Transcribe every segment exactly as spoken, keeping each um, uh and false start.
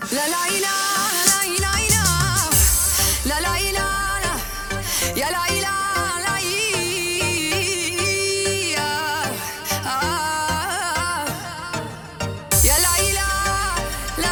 La la ila, la ila ila, la la ila, ya la ila, la ila, ya la ila, la.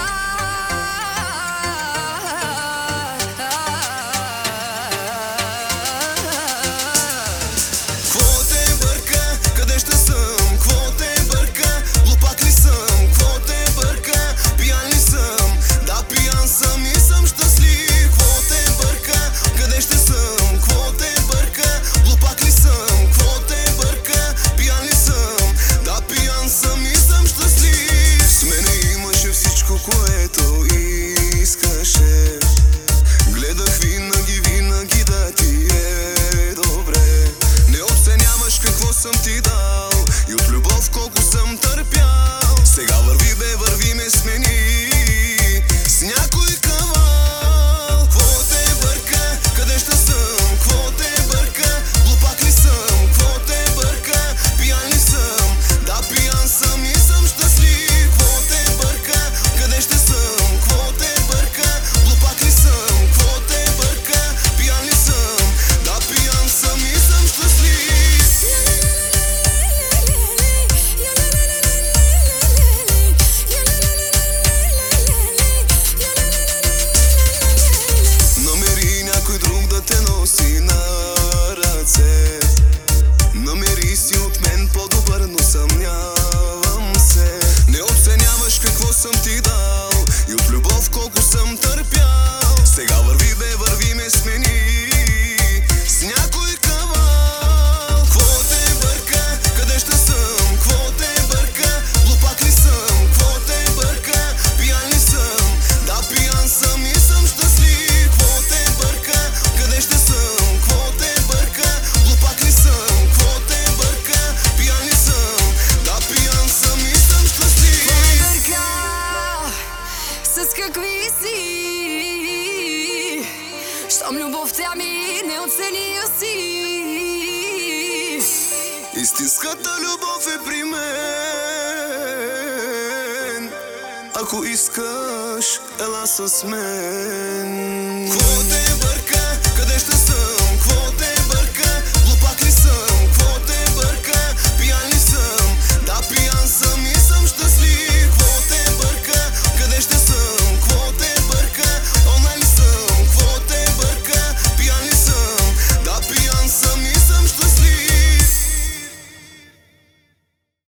Кво те бърка, къде ще съм? Кво те бърка, глупак ли съм? Кво те бърка, пиян ли съм? Да, пиян съм и съм щастлив. Кво те бърка, къде ще съм? Кво те бърка, глупак ли съм? Кво те бърка, пиян ли съм? Да, пиян съм и съм щастлив. С мене имаше всичко, което искаше. Гледах винаги, винаги да ти е добре. Не оценяваш какво съм ти дал и от любов колко съм търпял. Сега върви бе, върви ме смени с някой кавал. Кво те бърка, къде ще съм? Кво те бърка, глупак ли съм? Кво те бърка, пиян ли съм? Да, пиян съм и съм щастлив. Кво те бърка, къде ще съм? Кво те бърка, глупак ли съм? Кво те бърка, пиян ли съм? Да, пиян съм и съм щастлив. Намери някой друг да те носи на ръце. Намери си от мен по-добър, но съмнявам се. Не оценяваш какво съм ти дал и от любов колко съм търпял. Сега върви бе, върви ме смени с някой кавал. Кво те бърка, къде ще съм? Кво те бърка, глупак ли съм? Кво те бърка, пиян ли съм? Да, пиян съм и съм щастлив. Кво те бърка, къде ще съм? Кво те бърка, глупак ли съм? Кво те бърка, пиян ли съм? Да, пиян съм и съм щастлив. Бърка, с какви си? Щом любовта ми не оценил си. Истинската любов е при мен. Ако искаш, ела с мен. Кво те бърка,